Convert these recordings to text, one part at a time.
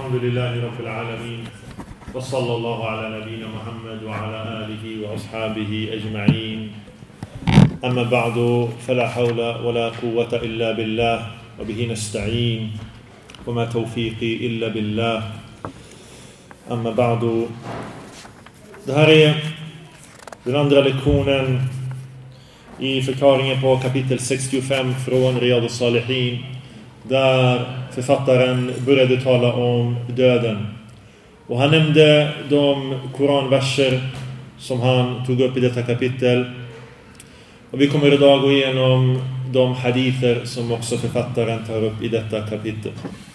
الحمد لله رب العالمين وصلى الله على نبينا محمد وعلى آله وأصحابه أجمعين أما بعد فلا حول ولا قوة إلا بالله وبه نستعين وما توفيقي إلا بالله أما بعد. Det här är den andra lektionen i förklaringen på kapitel 65 från Riyad al-Salihin, där författaren började tala om döden. Och han nämnde de koranverser som han tog upp i detta kapitel. Och vi kommer idag gå igenom de hadither som också författaren tar upp i detta kapitel.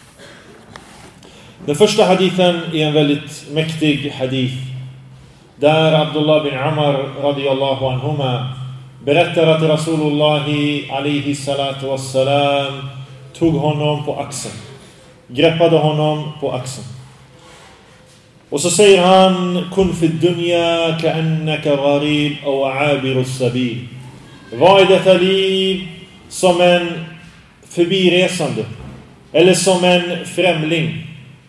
Den första hadithen är en väldigt mäktig hadith, där Abdullah bin Amr radiyallahu anhuma berättar att Rasulullah alaihi salatu wassalam tog honom på axeln, greppade honom på axeln. Och så säger han: kun fi dunya ka'annaka gharib aw abiru sabil. Var i detta liv som en förbiresande eller som en främling.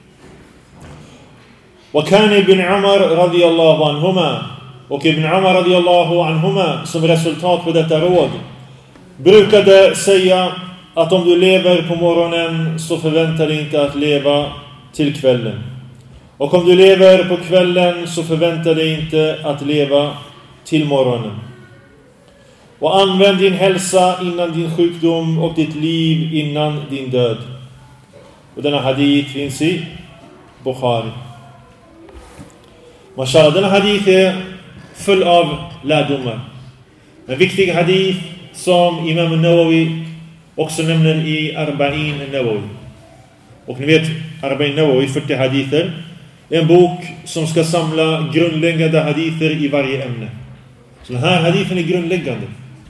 Och kan Ibn Umar radiyallahu anhuma, och Ibn Umar radiyallahu anhuma som resultat på detta råd brukade säga att om du lever på morgonen så förvänta dig inte att leva till kvällen. Och om du lever på kvällen så förvänta dig inte att leva till morgonen. Och använd din hälsa innan din sjukdom och ditt liv innan din död. Och denna hadith finns i Bukhari. Mashallah, denna hadith är full av lärdomar. En viktig hadith som Imam Nawawi också nämner i Arba'in Nawawi. Och ni vet, Arba'in Nawawi, 40 hadither, är en bok som ska samla grundläggande hadither i varje ämne. Så den här hadithen är grundläggande.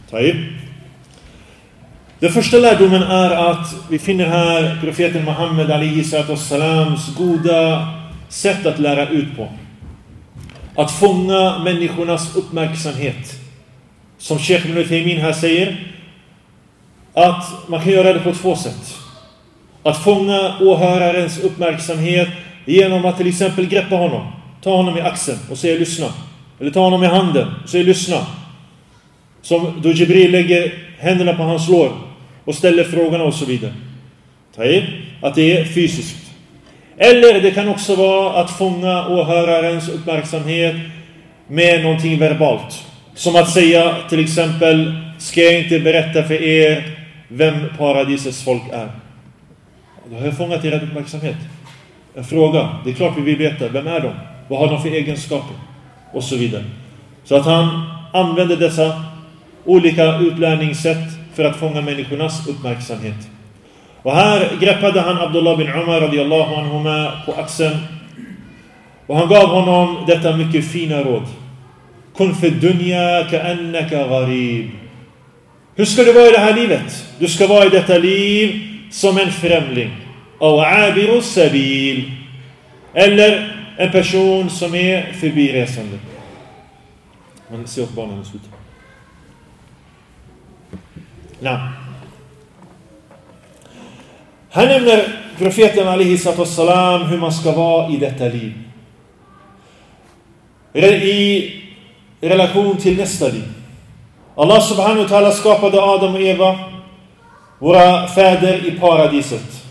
Den första lärdomen är att vi finner här profeten Muhammed alaihi salams goda sätt att lära ut på. Att fånga människornas uppmärksamhet. Som Sheikh Ibn Uthaymeen här säger, att man kan göra det på två sätt. Att fånga åhörarens uppmärksamhet genom att till exempel greppa honom, ta honom i axeln och säga lyssna. Eller ta honom i handen och säga lyssna. Som då Jibril lägger händerna på hans lår och ställer frågorna och så vidare. Att det är fysiskt. Eller det kan också vara att fånga åhörarens uppmärksamhet med någonting verbalt. Som att säga till exempel: ska jag inte berätta för er vem paradisets folk är? Då har jag fångat er uppmärksamhet. En fråga, det är klart vi vill veta, vem är de? Vad har de för egenskaper? Och så vidare. Så att han använder dessa olika utlärningssätt för att fånga människornas uppmärksamhet. Och här greppade han Abdullah bin Umar radiyallahu anhuma på axeln. Och han gav honom detta mycket fina råd. Kun fi dunya ka'annaka gharib. Hur ska du vara i det här livet? Du ska vara i detta liv som en främling. Aw abiru sabil. Eller en person som är förbiresande. Man ser åt barnen och sluta. Här nämner profeten alaihi salam hur man ska vara i detta liv. I relation till nästa liv. Allah subhanahu wa ta'ala skapade Adam och Eva, våra fäder, i paradiset.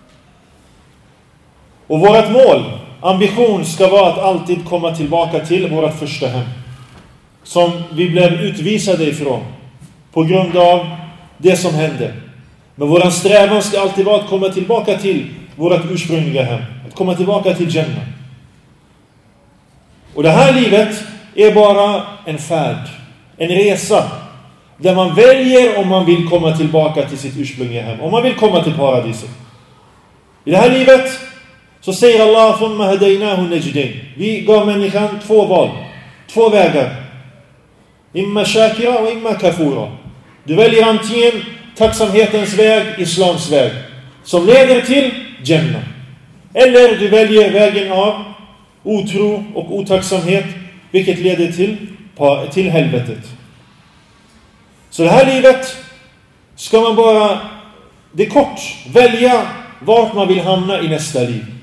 Och vårt mål, ambition, ska vara att alltid komma tillbaka till vårt första hem. Som vi blev utvisade ifrån på grund av det som hände. Men våran strävan ska alltid vara att komma tillbaka till vårt ursprungliga hem. Att komma tillbaka till Jannah. Och det här livet är bara en färd, en resa, där man väljer om man vill komma tillbaka till sitt ursprungliga hem. Om man vill komma till paradiset. I det här livet så säger Allah: thumma hadaynahu najdain. Vi gav människan två val, två vägar. Imma shakira och imma kafura. Du väljer antingen tacksamhetens väg, islams väg, som leder till Jannah. Eller du väljer vägen av otro och otacksamhet, vilket leder till helvetet. Så det här livet ska man bara, det är kort, välja vart man vill hamna i nästa liv.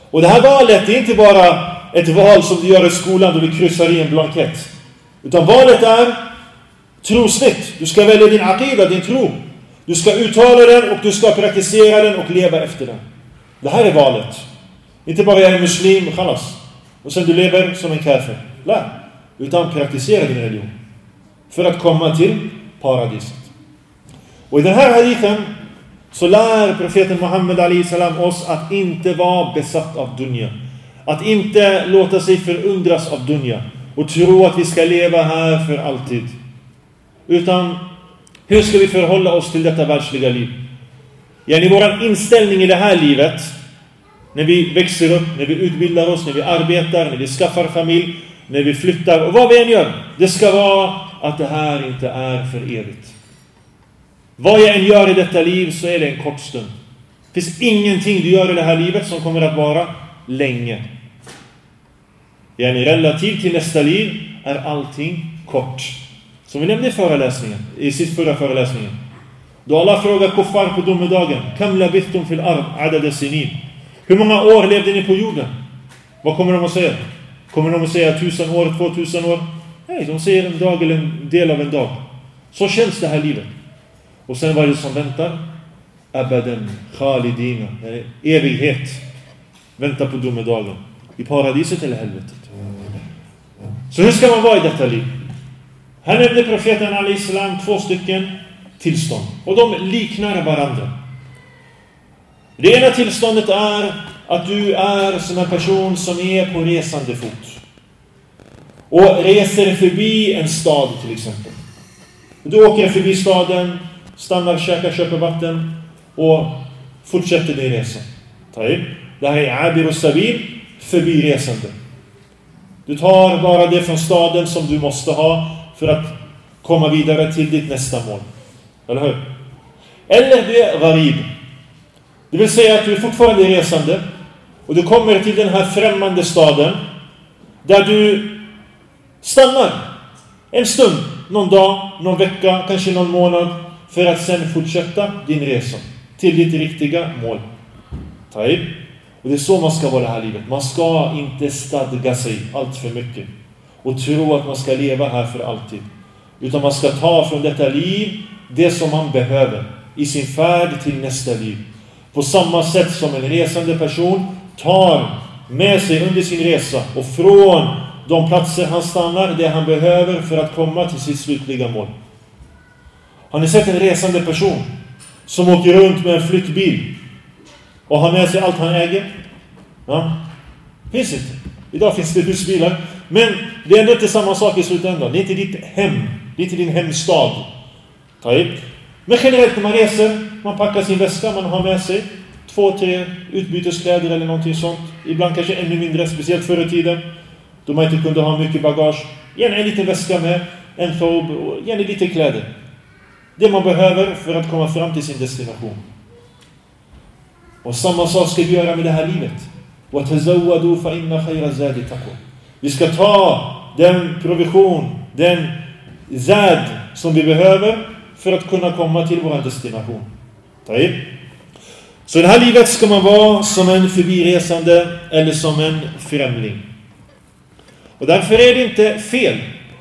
Och det här valet är inte bara ett val som du gör i skolan då du kryssar i en blankett. Utan valet är trosnytt. Du ska välja din aqida, din tro. Du ska uttala den och du ska praktisera den och leva efter den. Det här är valet. Inte bara jag är muslim och khalas. Och sen du lever som en kafir. Nej. Utan praktisera din religion. För att komma till paradiset. Och i den här hadithen så lär profeten Muhammed alayhi salam oss att inte vara besatt av dunya. Att inte låta sig förundras av dunya. Och tro att vi ska leva här för alltid. Utan hur ska vi förhålla oss till detta världsliga liv? I vår inställning i det här livet, när vi växer upp, när vi utbildar oss, när vi arbetar, när vi skaffar familj, när vi flyttar och vad vi än gör. Det ska vara att det här inte är för evigt. Vad jag än gör i detta liv så är det en kort stund. Det finns ingenting du gör i det här livet som kommer att vara länge. Relativt till nästa liv är allting kort. Som vi nämnde i förra föreläsningen. Då Allah frågar kuffar på domedagen: Kam labithtum fil ard adada sinin. Hur många år levde ni på jorden? Vad kommer de att säga? Kommer de att säga 1000 år, 2000 år? Nej, de säger en dag eller en del av en dag. Så känns det här livet. Och sen vad är det som väntar? Abadan, khalidina. Evighet. Vänta på domedagen. I paradiset eller helvetet. Så hur ska man vara i detta liv? Här nämnde profeten alayhi salam 2 stycken tillstånd. Och de liknar varandra. Det ena tillståndet är att du är som en person som är på resande fot. Och reser förbi en stad till exempel. Du åker förbi staden, stannar, käkar, köper vatten och fortsätter din resa. Det här är abir och sabil, förbi resande. Du tar bara det från staden som du måste ha för att komma vidare till ditt nästa mål. Eller hur? Eller det är gharib. Det vill säga att du är fortfarande resande och du kommer till den här främmande staden där du stannar en stund, någon dag, någon vecka, kanske någon månad för att sen fortsätta din resa till ditt riktiga mål. Och det är så man ska vara det här livet. Man ska inte stadga sig allt för mycket och tro att man ska leva här för alltid. Utan man ska ta från detta liv det som man behöver i sin färd till nästa liv. På samma sätt som en resande person tar med sig under sin resa och från de platser han stannar det han behöver för att komma till sitt slutliga mål. Har ni sett en resande person som åker runt med en flyttbil och har med sig allt han äger? Ja, finns inte. Idag finns det husbilar. Men det är ändå inte samma sak i slutändan. Det är inte ditt hem. Det är inte din hemstad. Men generellt när man reser, man packar sin väska, man har med sig 2-3 utbyteskläder eller någonting sånt. Ibland kanske ännu mindre, speciellt förr i tiden. Då man inte kunde ha mycket bagage. Gärna en liten väska med en thob och gärna lite kläder. Det man behöver för att komma fram till sin destination. Och samma sak ska vi göra med det här livet. وَتَزَوَّدُوا فَإِنَّ خَيْرَ زَادِ تَقْوَى. Vi ska ta den provision, den zad som vi behöver för att kunna komma till vår destination. Så i det här livet ska man vara som en förbiresande eller som en främling. Och därför är det inte fel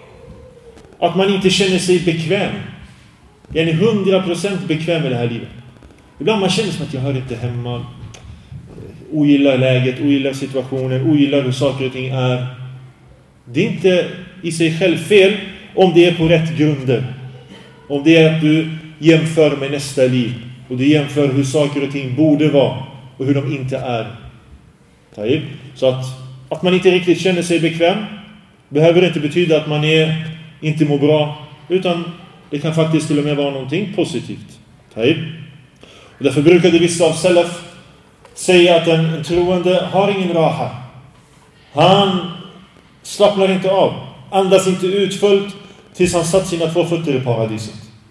att man inte känner sig bekväm. Jag är 100% bekväm med det här livet. Ibland man känner som att jag hör inte hemma. Ogillar läget, ogillar situationen, ogillar hur saker och ting är. Det är inte i sig själv fel om det är på rätt grunder. Om det är att du jämför med nästa liv och du jämför hur saker och ting borde vara och hur de inte är. Så att man inte riktigt känner sig bekväm behöver inte betyda att man inte mår bra, utan det kan faktiskt till och med vara någonting positivt. Och därför brukade vissa av salaf säga att en troende har ingen raha. Han slappnar inte av, andas inte utfullt tills han satt sina 2 fötter i paradiset.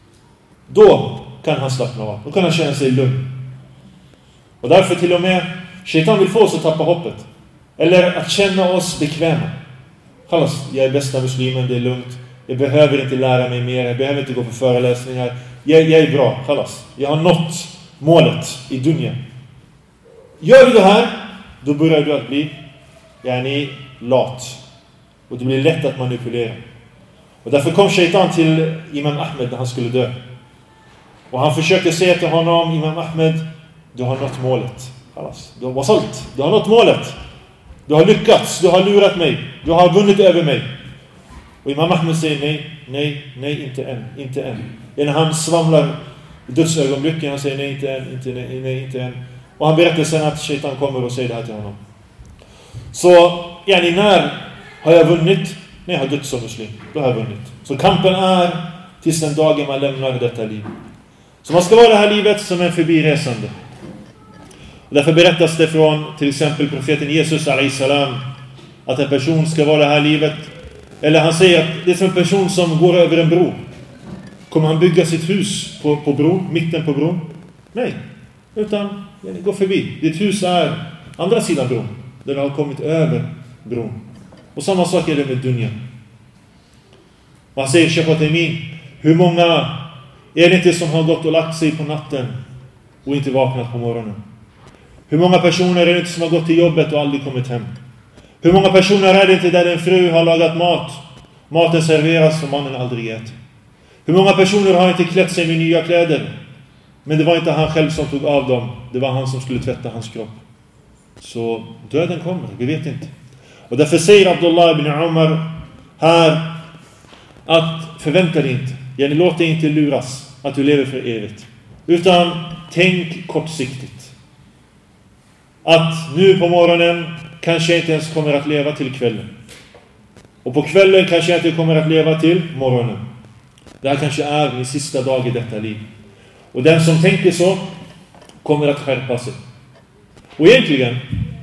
Då kan han slappna av, då kan han känna sig lugn. Och därför till och med shaitan vill få oss att tappa hoppet. Eller att känna oss bekväma. Khalas, jag är bästa muslimen, det är lugnt. Jag behöver inte lära mig mer, jag behöver inte gå på föreläsningar. Jag är bra, khalas. Jag har nått målet i dunya. Gör du det här, då börjar du att bli lat. Och det blir lätt att manipulera. Och därför kom shaitan till Imam Ahmed när han skulle dö. Och han försökte säga till honom, Imam Ahmed, du har nått målet. Du har wasalt. Du har nått målet. Du har lyckats. Du har lurat mig. Du har vunnit över mig. Och Imam Ahmed säger nej, inte än. När han svamlar i dödsögonblicken, han säger nej, inte än. Och han berättar sen att shaitan kommer och säger det här till honom. Så, när har jag vunnit? När jag har dött som muslim. Då har jag vunnit. Så kampen är tills den dagen man lämnar detta liv. Så man ska vara det här livet som en förbiresande. Och därför berättas det från till exempel profeten Jesus a.s. att en person ska vara det här livet. Eller han säger att det är som en person som går över en bro. Kommer han bygga sitt hus på bron, mitten på bron? Nej, utan gå förbi. Ditt hus är andra sidan bron, där du har kommit över bron. Och samma sak är det med dunya. Man säger Sheikh Uthaymeen, hur många är det inte som har gått och lagt sig på natten och inte vaknat på morgonen? Hur många personer är det inte som har gått till jobbet och aldrig kommit hem? Hur många personer är det inte där en fru har lagat mat, maten serveras och mannen aldrig äter? Hur många personer har inte klätt sig med nya kläder, men det var inte han själv som tog av dem, det var han som skulle tvätta hans kropp? Så döden kommer, vi vet inte. Och därför säger Abdullah ibn Umar här att förvänta dig inte, låt dig inte luras att du lever för evigt, utan tänk kortsiktigt. Att nu på morgonen kanske jag inte ens kommer att leva till kvällen. Och på kvällen kanske jag inte kommer att leva till morgonen. Det här kanske är min sista dag i detta liv. Och den som tänker så kommer att skärpa sig. Och egentligen,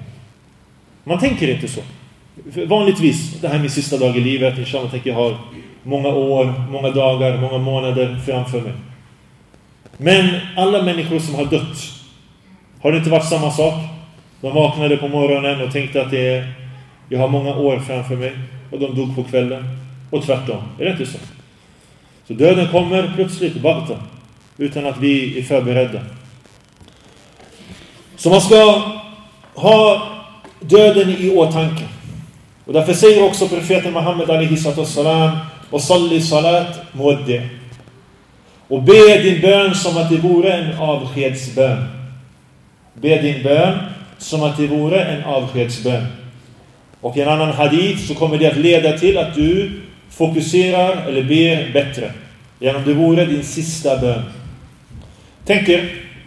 man tänker inte så. Vanligtvis, det här är min sista dag i livet. Inshallah tänker jag ha många år, många dagar, många månader framför mig. Men alla människor som har dött, har det inte varit samma sak? De vaknade på morgonen och tänkte att jag har många år framför mig. Och de dog på kvällen. Och tvärtom, är det inte så? Så döden kommer plötsligt, bagta, utan att vi är förberedda. Så man ska ha döden i åtanke. Och därför säger också profeten Muhammed a.s. och salli salat muaddi. Och be din bön som att det vore en avskedsbön. Be din bön som att det vore en avskedsbön. Och i en annan hadith så kommer det att leda till att du fokuserar eller ber bättre. Genom det vore din sista bön. Tänk er,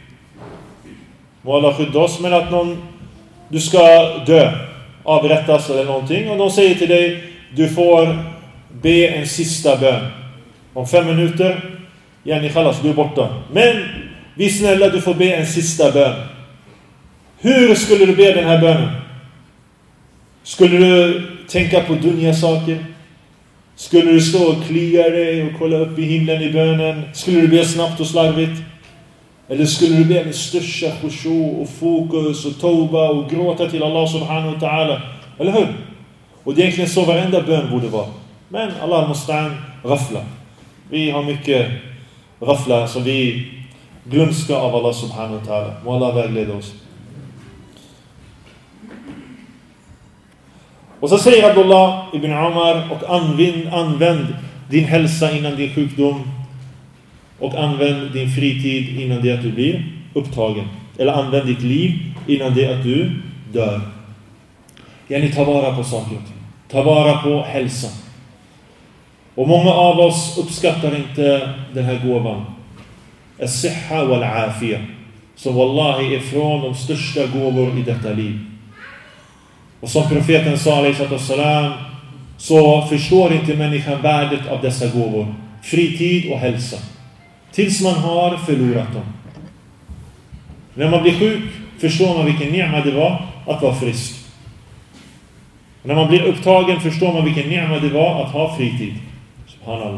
må Allah skydda oss, men att du ska dö, avrättas eller någonting, och de säger till dig, du får be en sista bön. Om 5 minuter, khalas, du är borta. Men vi snälla, du får be en sista bön. Hur skulle du be den här bönen? Skulle du tänka på dunya-saker? Skulle du stå och klia dig och kolla upp i himlen i bönen? Skulle du be snabbt och slarvigt? Eller skulle du be med största khushu och fokus och tauba och gråta till Allah subhanahu wa ta'ala? Eller hur? Och det är egentligen så varenda bön borde vara. Men Allah mustaan ghafla. Vi har mycket ghafla som vi glömska av Allah subhanahu wa ta'ala. Må Allah vägleda oss. Och så säger Abdullah ibn Umar, och använd din hälsa innan din sjukdom, och använd din fritid innan det att du blir upptagen. Eller använd ditt liv innan det att du dör. Ta vara på saker och ting. Ta vara på hälsa. Och många av oss uppskattar inte den här gåvan. As-sihha wal-afiyah. Som wallahi är från de största gåvor i detta liv. Och som profeten sa alaihissalam, så förstår inte människan värdet av dessa gåvor. Fritid och hälsa. Tills man har förlorat dem. När man blir sjuk förstår man vilken ni'ma det var att vara frisk. Och när man blir upptagen förstår man vilken ni'ma det var att ha fritid. Subhanallah.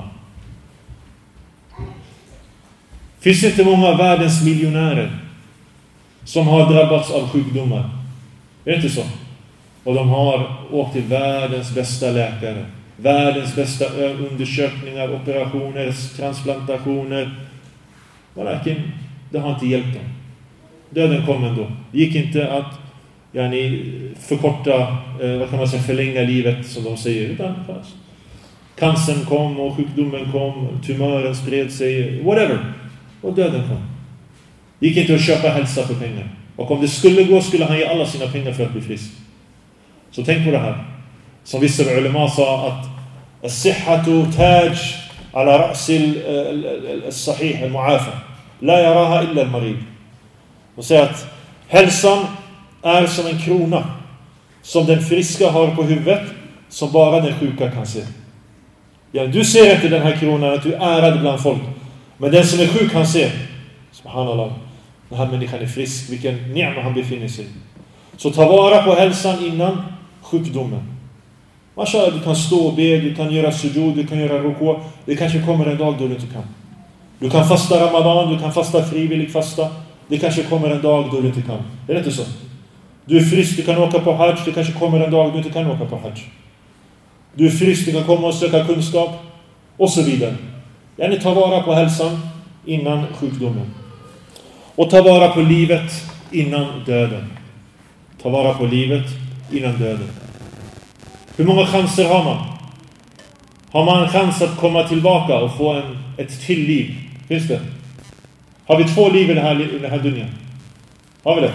Finns inte många av världens miljonärer som har drabbats av sjukdomar? Är det inte så? Och de har åkt till världens bästa läkare. Världens bästa undersökningar, operationer, transplantationer. Men det har inte hjälpt dem. Döden kom ändå. Det gick inte att förkorta, vad kan man säga, förlänga livet som de säger, utan cancern kom och sjukdomen kom, tumören spred sig, whatever, och döden kom. Gick inte att köpa hälsa för pengar. Och om det skulle gå skulle han ge alla sina pengar för att bli frisk. Så tänk på det här. Som vissa ulema sa att as-sihhatu taj ala ra's al-sahih al-mu'afa la yaraha illa al-marid. Och säger att hälsan är som en krona som den friska har på huvudet, som bara den sjuka kan se. Ja, du ser inte den här kronan, att du är ärad bland folk. Men den som är sjuk kan se. Subhanallah. Den här människan är frisk. Vilken ni'ma han befinner sig. Så ta vara på hälsan innan sjukdomen. Mashallah, du kan stå och be, du kan göra sujud, du kan göra ruku. Det kanske kommer en dag då du inte kan. Du kan fasta Ramadan, du kan fasta frivillig fasta. Det kanske kommer en dag då du inte kan. Är det inte så? Du är frisk, du kan åka på hajj. Det kanske kommer en dag du inte kan åka på hajj. Du är frisk, du kan komma och söka kunskap. Och så vidare. Yani ta vara på hälsan innan sjukdomen. Och ta vara på livet innan döden. Ta vara på livet innan döden. Hur många chanser har man? Har man en chans att komma tillbaka och få ett till liv? Finns det? Har vi 2 liv i den här dunjan? Har vi det?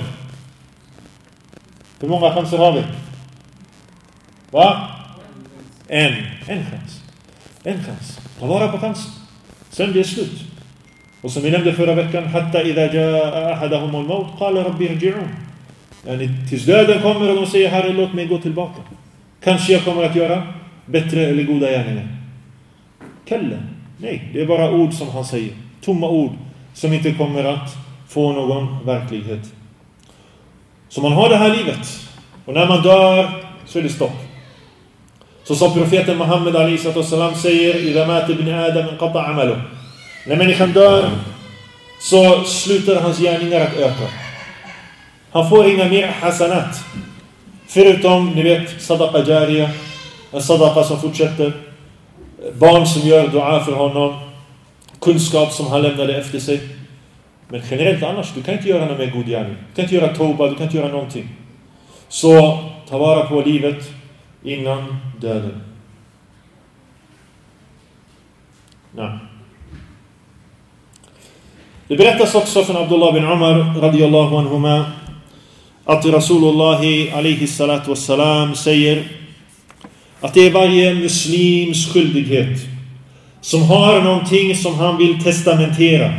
Hur många chanser har vi? Va? En chans. En chans. Ta vara på chansen. Sen blir det slut. Och som vi nämnde förra veckan, hatta idha jaa ahadahum al-maut qala rabbi irji'un. Yani tills döden kommer och de säger, Herre, låt mig gå tillbaka. Kanske jag kommer att göra bättre eller goda gärningar. Kalla. Nej, det är bara ord som han säger. Tomma ord som inte kommer att få någon verklighet. Så man har det här livet. Och när man dör så är det stopp. Så som profeten Muhammed a.s. säger, idha mata ibn Adam inqata amalu. När människan dör så slutar hans gärningar att öka. Han får inga mer hasanat. Förutom, ni vet, sadaqa jariya. En sadaqa som fortsätter. Barn som gör dua för honom. Kunskap som han lämnade efter sig. Men generellt annars, du kan inte göra någon mer god gärning. Du kan inte göra tauba, du kan inte göra någonting. Så ta vara på livet innan döden. Nej. Det berättas också från Abdullah bin Umar radiyallahu anhuma att Rasulullah alayhi salatu wassalam säger att det är varje muslims skyldighet som har någonting som han vill testamentera.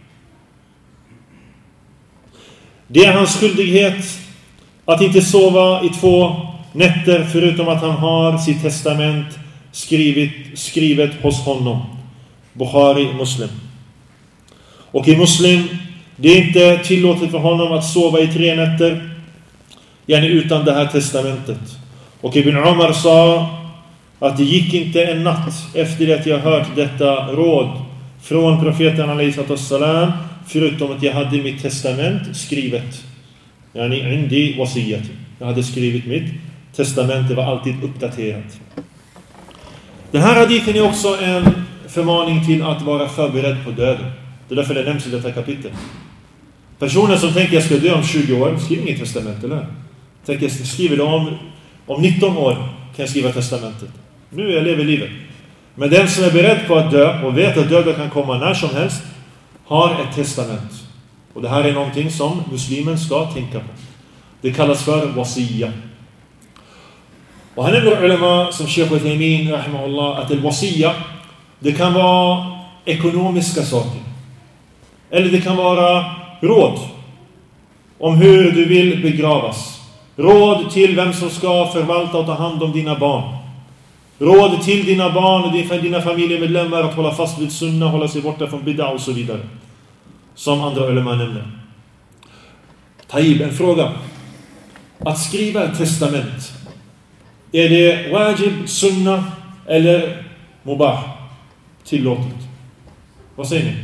Det är hans skyldighet att inte sova i 2 nätter förutom att han har sitt testament skrivet hos honom. Bukhari, Muslim. Och i Muslim, det är inte tillåtet för honom att sova i 3 nätter, yani utan det här testamentet. Och Ibn Umar sa att det gick inte en natt efter att jag hört detta råd från profeten a.s. förutom att jag hade mitt testament skrivet. Yani indi wasiyat. Jag hade skrivit mitt testament, det var alltid uppdaterat. Den här hadithen är också en förmaning till att vara förberedd på döden. Det är därför det nämns i detta kapitel. Personer som tänker jag ska dö om 20 år, skriver inget testament, eller? Tänker jag skriver det om 19 år kan jag skriva testamentet. Nu jag lever livet. Men den som är beredd på att dö och vet att döden kan komma när som helst har ett testament. Och det här är någonting som muslimen ska tänka på. Det kallas för wasiyya. Och han nämner ulema som Sheikh Uthaymin rahimahullah att al-wasiyya, det kan vara ekonomiska saker. Eller det kan vara råd om hur du vill begravas. Råd till vem som ska förvalta och ta hand om dina barn. Råd till dina barn och dina familjemedlemmar att hålla fast vid sunna, hålla sig borta från bid'a och så vidare. Som andra ulema nämner. Taib, en fråga. Att skriva ett testament, är det wajib, sunna eller mubah? Tillåtet. Vad säger ni?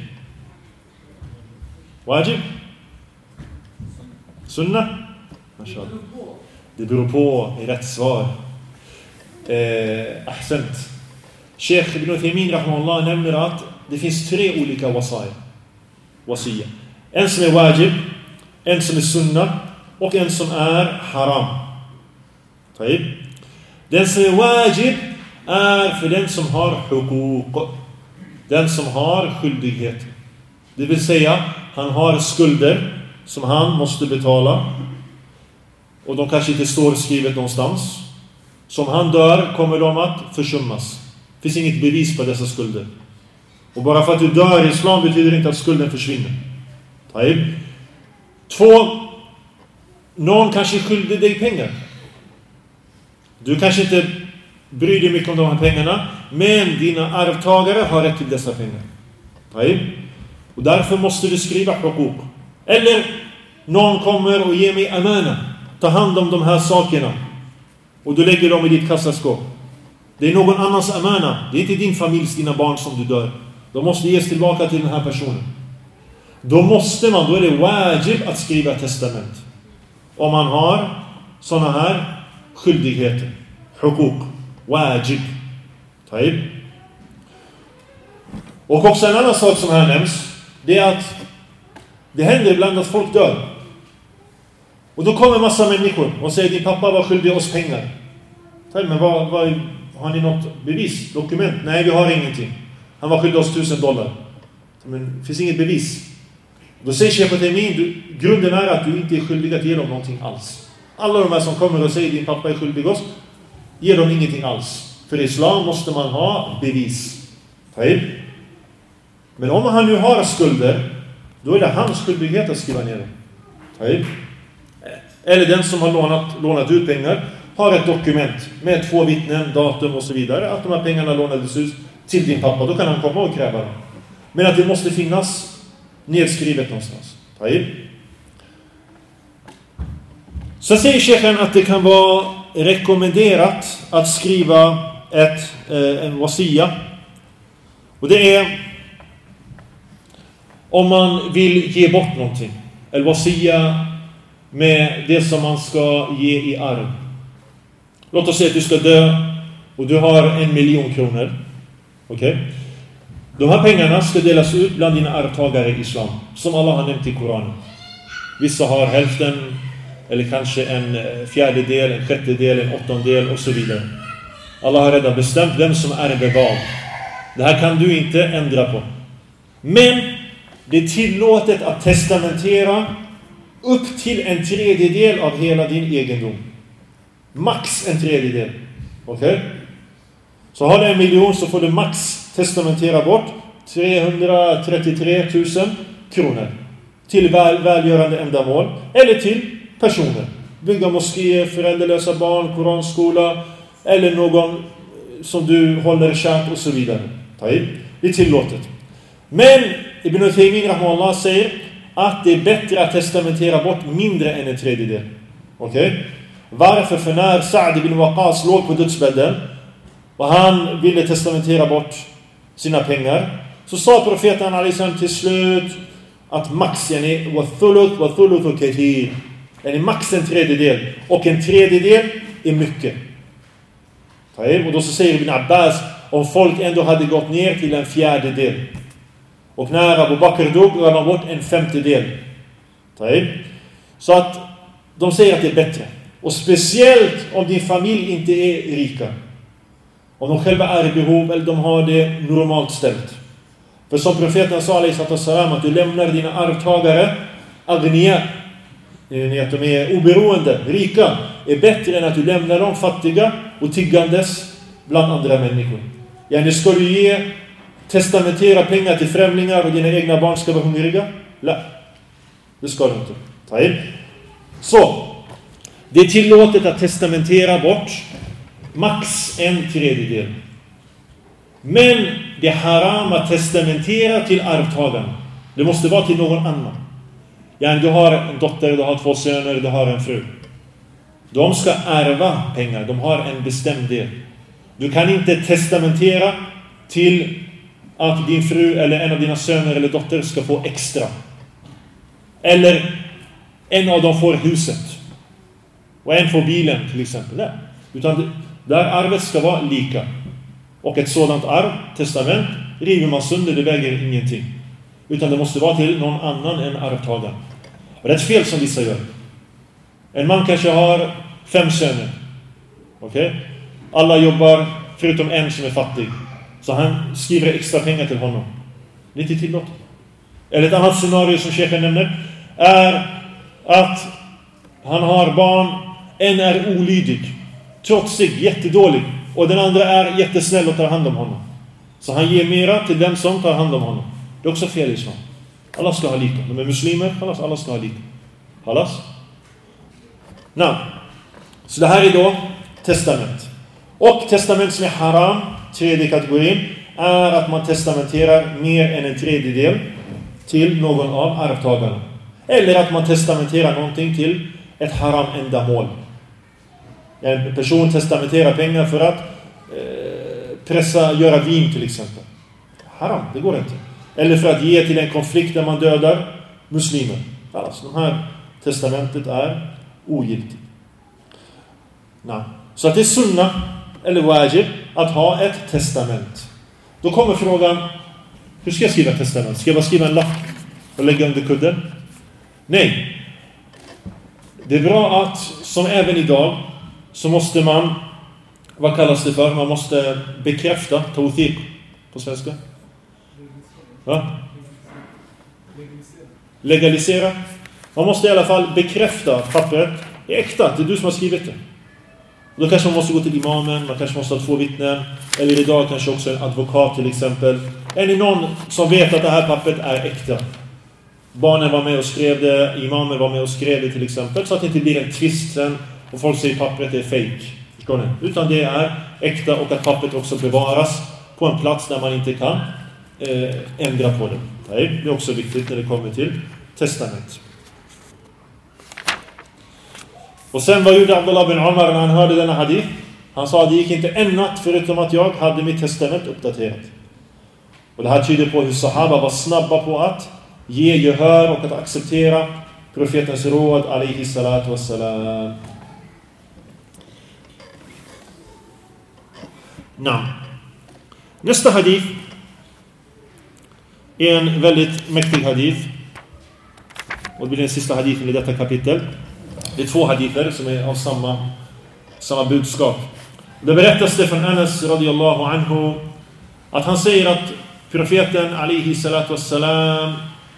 Wajib? Sunna? Det beror på i rätt svar. Ahsant. Sheikh Ibn Uthaymin rahimahullah nämner att det finns 3 olika wasiyya. En som är wajib, en som är sunna och en som är haram. Den som är wajib är för den som har hukuk, den som har skyldighet. Det vill säga, han har skulder som han måste betala, och de kanske inte står skrivet någonstans. Som han dör kommer de att försummas. Det finns inget bevis på dessa skulder. Och bara för att du dör i islam betyder inte att skulden försvinner. 2. Någon kanske skyllde dig pengar. Du kanske inte bryr dig mycket om de här pengarna, men dina arvtagare har rätt till dessa pengar. Och därför måste du skriva hukuk. Eller någon kommer och ger mig amana. Ta hand om de här sakerna. Och du lägger dem i ditt kassaskåp. Det är någon annans amana. Det är inte din familjs, dina barn som du dör. De måste ges tillbaka till den här personen. Då är det wajib att skriva testament. Om man har såna här skyldigheter. Hukuk. Wajib. Och också en annan sak som här nämns. Det är att det händer ibland att folk dör. Och då kommer en massa människor och säger: din pappa var skyldig oss pengar. Men har ni något bevis? Dokument? Nej, vi har ingenting. Han var skyldig oss $1000. Men det finns inget bevis. Då säger Sheikh Uthaymeen, grunden är att du inte är skyldig att ge dem någonting alls. Alla de här som kommer och säger: din pappa är skyldig oss, ger dem ingenting alls. För i islam måste man ha bevis. Men om han nu har skulder, då är det hans skyldighet att skriva ner dem. Eller den som har lånat ut pengar har ett dokument med 2 vittnen, datum och så vidare, att de här pengarna lånades ut till din pappa. Då kan han komma och kräva dem. Men att det måste finnas nedskrivet någonstans. Så säger Sheikhen att det kan vara rekommenderat att skriva en wasiya. Och det är om man vill ge bort någonting. El wasiya med det som man ska ge i arv. Låt oss säga att du ska dö och du har 1 miljon kronor. Okej? De här pengarna ska delas ut bland dina arvtagare i islam, som Allah har nämnt i Koranen. Vissa har hälften, eller kanske en 1/4, en 1/6, en 1/8 och så vidare. Allah har redan bestämt vem som ärver vad. Det här kan du inte ändra på. Men det är tillåtet att testamentera upp till 1/3 av hela din egendom. Max 1/3. Okej? Så har du 1 miljon så får du max testamentera bort 333 000 kronor till välgörande ändamål eller till personer. Bygga moskéer, föräldralösa barn, koranskola eller någon som du håller kärt och så vidare. Det är tillåtet. Men Ibn Uthaymeen rahimahullah säger att det är bättre att testamentera bort mindre än 1/3. Okej? Varför? För när Sa'd ibn Waqas låg på dödsbädden och han ville testamentera bort sina pengar, så sa profeten alayhi till slut att max wa thuluth kathir. Max 1/3 och 1/3 är mycket. Och då så säger Ibn Abbas, om folk ändå hade gått ner till 1/4 och när Abu Bakr dog gav man bort 1/5. Så att de säger att det är bättre. Och speciellt om din familj inte är rika. Om de själva är i behov eller de har det normalt ställt. För som profeten sa att du lämnar dina arvtagare agniya, att de är oberoende, rika, är bättre än att du lämnar dem fattiga och tiggandes bland andra människor. Nu ska du testamentera pengar till främlingar och dina egna barn ska vara hungriga? Nej, det ska du inte. Så det är tillåtet att testamentera bort max 1/3. Men det är haram att testamentera till arvtagarna. Det måste vara till någon annan. Du har en dotter, du har 2 söner, du har en fru. De ska ärva pengar. De har en bestämd del. Du kan inte testamentera till att din fru eller en av dina söner eller dotter ska få extra. Eller en av dem får huset och en får bilen till exempel. Nej. Utan där arvet ska vara lika. Och ett sådant arv, testament, river man sönder, det väger ingenting. Utan det måste vara till någon annan än arvtagaren. Och det är ett fel som vissa gör. En man kanske har 5 söner. Okej? Alla jobbar förutom en som är fattig. Så han skriver extra pengar till honom. Det är inte tillåtet. Eller ett annat scenario som chefen nämner är att han har barn. En är olydig, trotsig, jättedålig. Och den andra är jättesnäll och tar hand om honom. Så han ger mera till den som tar hand om honom. Det är också fel i islam. Alla ska ha lika. De är muslimer, alla ska ha lika. Halas? Nej. Så det här är då testament. Och testament som är haram, tredje kategorin, är att man testamenterar mer än en tredjedel till någon av arvtagarna. Eller att man testamenterar någonting till ett haram ändamål. En person testamenterar pengar för att göra vin till exempel. Haram, det går inte. Eller för att ge till en konflikt där man dödar muslimer. Alltså, de här testamentet är ogiltigt. Så att det är sunna eller wajib att ha ett testament. Då kommer frågan, hur ska jag skriva ett testament? Ska jag bara skriva en lapp och lägga under kudden? Nej. Det är bra att, som även idag, så måste man, vad kallas det för? Man måste bekräfta, tawthiq på svenska. Va? Legalisera. Man måste i alla fall bekräfta att pappret är äkta, det är du som har skrivit det. Och då kanske man måste gå till imamen, man kanske måste ha 2 vittnen. Eller idag kanske också en advokat till exempel. Är det någon som vet att det här pappret är äkta? Barnen var med och skrev det, imamen var med och skrev det till exempel. Så att det inte blir en tvist sen och folk säger pappret är fake. Förstår ni? Utan det är äkta och att pappret också bevaras på en plats där man inte kan ändra på det. Det är också viktigt när det kommer till testament. Och sen vad gjorde Abdullah bin Umar när han hörde denna hadith? Han sa att det gick inte en natt förutom att jag hade mitt testament uppdaterat. Och det här tyder på hur sahaba var snabba på att ge gehör och att acceptera profetens råd alaihi salatu wassalam. Nästa hadith är en väldigt mäktig hadith. Och det blir den sista hadithen i detta kapitel. Det är 2 hadither som är av samma budskap. Det berättas det från Anas radiyallahu anhu att han säger att profeten alaihi salatu wassalam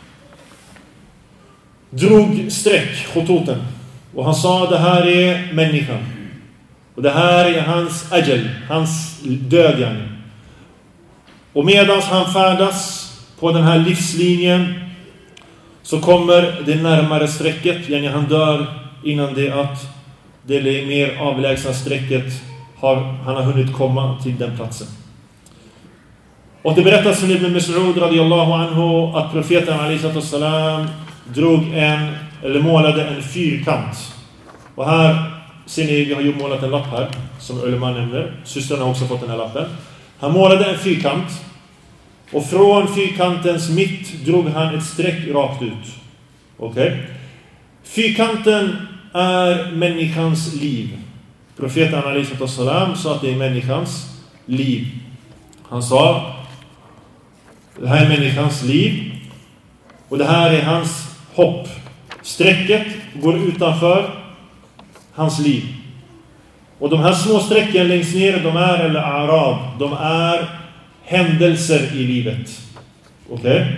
drog streck khutoten. Och han sa det här är människan. Och det här är hans ajal, hans död. Och medan han färdas på den här livslinjen så kommer det närmare strecket. Han dör innan det att det mer avlägsna strecket han har hunnit komma till den platsen. Och det berättas från Ibn Mas'ud radiyallahu anhu att profeten alaihi salam målade en fyrkant. Och här ser ni, vi har ju målat en lapp här som ulema nämner. Systrarna har också fått den här lappen. Han målade en fyrkant. Och från fyrkantens mitt drog han ett streck rakt ut. Okej? Fyrkanten är människans liv. Profeten alaihi salam sa att det är människans liv. Han sa det här är människans liv och det här är hans hopp. Strecket går utanför hans liv. Och de här små strecken längst ner, de är eller arab, de är händelser i livet. Okej?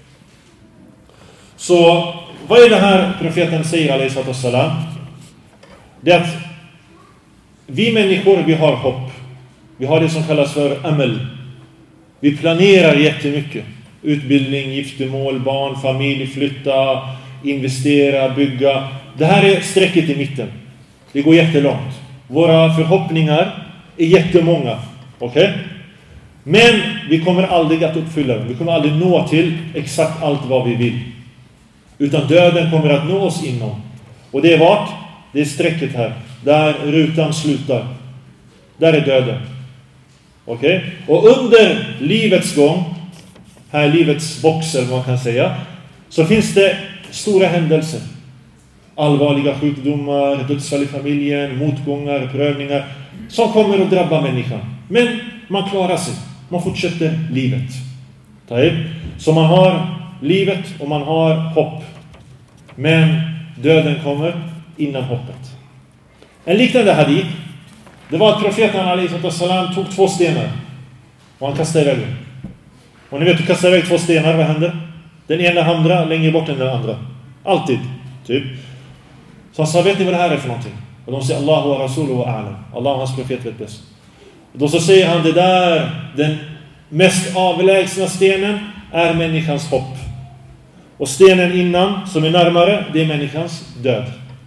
Så vad är det här profeten säger alaihi salam? Det är att vi människor, vi har hopp. Vi har det som kallas för amal. Vi planerar jättemycket. Utbildning, giftermål, barn, familj, flytta, investera, bygga. Det här är strecket i mitten. Det går jättelångt. Våra förhoppningar är jättemånga. Okej? Men vi kommer aldrig att uppfylla dem. Vi kommer aldrig nå till exakt allt vad vi vill. Utan döden kommer att nå oss inom. Och det är vart? Det är strecket här. Där rutan slutar. Där är döden. Okej? Och under livets gång, här livets boxer man kan säga, så finns det stora händelser. Allvarliga sjukdomar, dödsfall i familjen, motgångar, prövningar som kommer att drabba människan. Men man klarar sig. Man fortsätter livet. Så man har livet och man har hopp. Men döden kommer innan hoppet. En liknande hadith, det var att profeten alaihissalam tog 2 stenar och han kastade iväg dem. Och ni vet, du kastar iväg 2 stenar, vad händer? Den ena hamnar längre bort än den andra. Alltid, typ. Så han sa, vet ni vad det här är för någonting? Och de säger, Allahu wa rasuluhu wa a'lam. Allah och hans profet vet bäst. Och då så säger han, det där, den mest avlägsna stenen är människans hopp. Och stenen innan, som är närmare, det är människans död.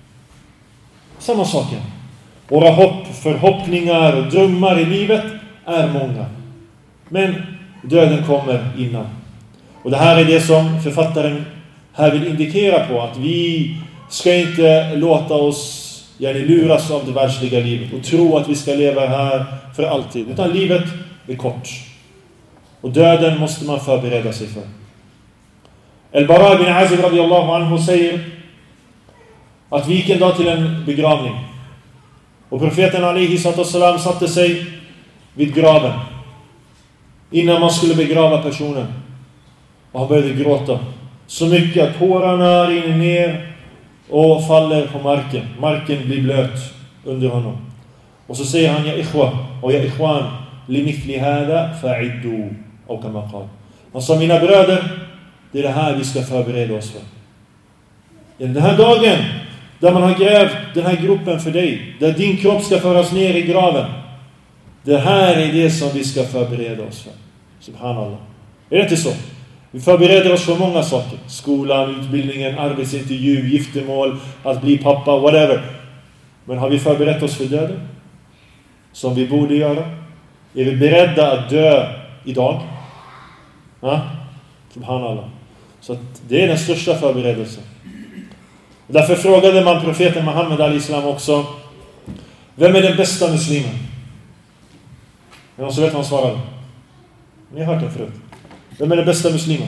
Samma sak. Våra hopp, förhoppningar och drömmar i livet är många. Men döden kommer innan. Och det här är det som författaren här vill indikera på. Att vi ska inte låta oss luras av det världsliga livet och tro att vi ska leva här för alltid. Utan livet är kort. Och döden måste man förbereda sig för. Al-Bara bin Azib radiyallahu anhu säger att vi gick en dag till en begravning. Och profeten alaihissalam satte sig vid graven innan man skulle begrava personen. Och han började gråta så mycket att tårarna rinner ner och faller på marken. Marken blir blöt under honom. Och så säger han, ja ikhwa och ja ikhwan, limithli hada fa'iddu och kama qal. Han sa, mina bröder, det är det här vi ska förbereda oss för. Den här dagen där man har grävt den här gruppen för dig, där din kropp ska föras ner i graven, det här är det som vi ska förbereda oss för. Subhanallah. Är det inte så? Vi förbereder oss för många saker. Skolan, utbildningen, arbetsintervju, giftermål, att bli pappa, whatever. Men har vi förberett oss för döden? Som vi borde göra? Är vi beredda att dö idag? Ja? Subhanallah. Så att det är den största förberedelsen. Därför frågade man profeten Muhammed alaihissalam också, vem är den bästa muslimen? Men så vet man svarade. Ni har hört det förut. Vem är den bästa muslimen?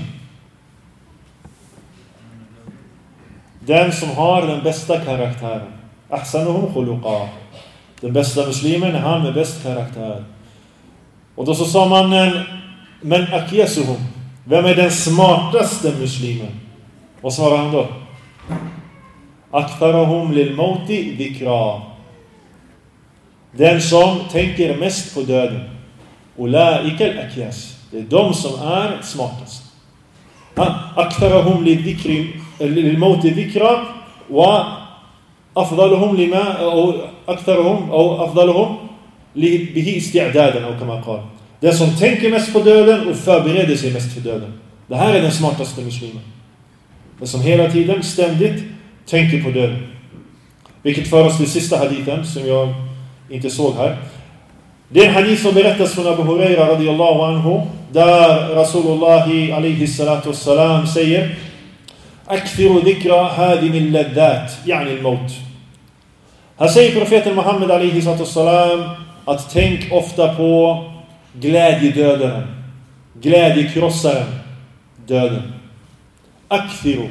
Den som har den bästa karaktären. Ahsanuhum khuluqa. Den bästa muslimen är han med bäst karaktär. Och då så sa mannen, men akyasuhum. Vem är den smartaste muslimen? Vad svarar han då? Aktharuhum lil mauti dhikra. Den som tänker mest på döden. Ulaika al-akyas. Det är de som är smartast. Aktharuhum lil mauti dhikra wa afdaluhum lima och aktharuhum och afdaluhum bihi isti'dadan och kama qala. Den som tänker mest på döden och förbereder sig mest för döden. Det här är den smartaste muslimen. Den som hela tiden ständigt tänker på döden. Vilket för oss till sista hadithen som jag inte såg här. Det är en hadith som berättas från Abu Huraira radiyallahu anhu, där Rasulullah alaihi salatu wassalam säger: "Akthiru dhikra hadimi al-laddat", yani al-maut. Här säger profeten Muhammed alaihi salatu wassalam att tänk ofta på glädjedödaren, glädjekrossaren, döden. Akthiru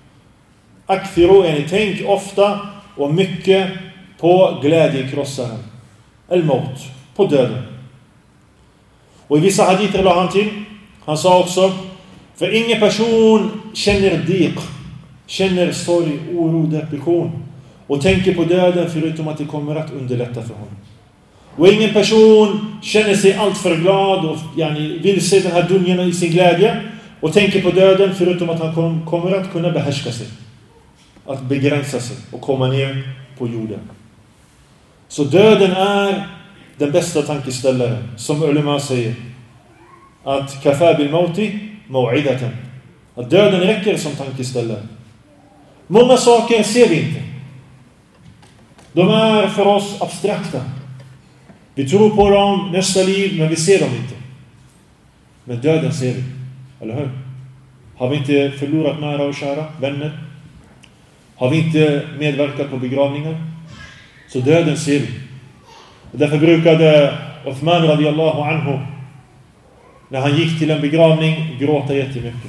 är tänk ofta och mycket på glädjekrossaren, al-maut, på döden. Och i vissa hadither la han till, han sa också, för ingen person känner diq, känner sorg, oro, depression och tänker på döden förutom att det kommer att underlätta för honom. Och ingen person känner sig allt för glad och vill se den här dunjan i sin glädje och tänker på döden förutom att han kommer att kunna behärska sig, att begränsa sig och komma ner på jorden. Så döden är den bästa tankeställaren, som ulema säger, att kafa bil mauti maw'idatan, att döden räcker som tankeställare. Många saker ser vi inte. De är för oss abstrakta. Vi tror på dem nästa liv, men vi ser dem inte. Men döden ser vi, eller hur? Har vi inte förlorat nära och kära vänner? Har vi inte medverkat på begravningar? Så döden ser vi. Och därför brukade Uthman radiyallahu anhu, när han gick till en begravning, gråta jättemycket.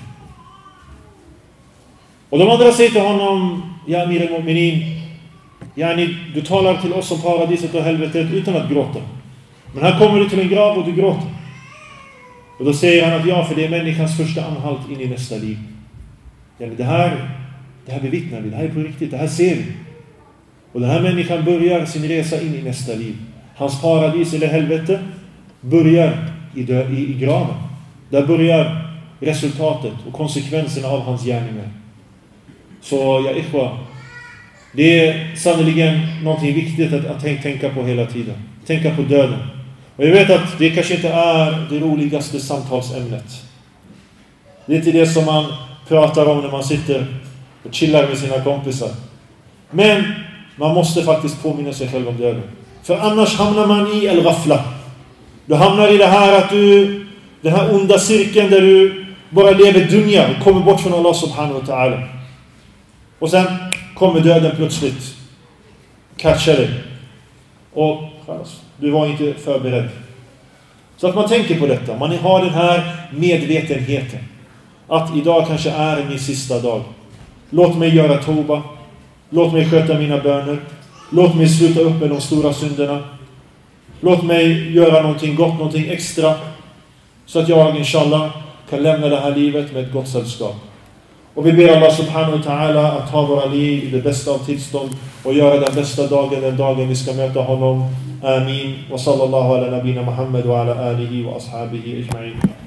Och de andra säger till honom: Ja Amir al-Mu'minin, du talar till oss om paradiset och helvetet utan att gråta. Men här kommer du till en grav och du gråter. Och då säger han att ja, för det är människans första anhalt in i nästa liv. Det här bevittnar vi, det här är på riktigt, det här ser vi. Och den här människan börjar sin resa in i nästa liv. Hans paradis eller helvete börjar i graven. Där börjar resultatet och konsekvenserna av hans gärningar. Så ja, ikhwa, det är sannoliken någonting viktigt att tänka på hela tiden. Tänka på döden. Och jag vet att det kanske inte är det roligaste samtalsämnet. Det är inte det som man pratar om när man sitter och chillar med sina kompisar. Men man måste faktiskt påminna sig själv om döden. För annars hamnar man i el-ghafla. Du hamnar i det här att den här onda cirkeln där du bara lever dunja och kommer bort från Allah subhanahu wa ta'ala. Och sen kommer döden plötsligt. Catchar dig. Och du var inte förberedd. Så att man tänker på detta. Man har den här medvetenheten. Att idag kanske är min sista dag. Låt mig göra toba. Låt mig sköta mina böner. Låt mig sluta upp med de stora synderna. Låt mig göra någonting gott, någonting extra. Så att jag, inshallah, kan lämna det här livet med ett gott sällskap. Och vi ber Allah subhanahu wa ta'ala att ta våra liv i det bästa av tillstånd. Och göra den bästa dagen, den dagen vi ska möta honom. Amin. Wa sallallahu ala nabina Muhammad wa ala alihi wa ashabihi ajma'in.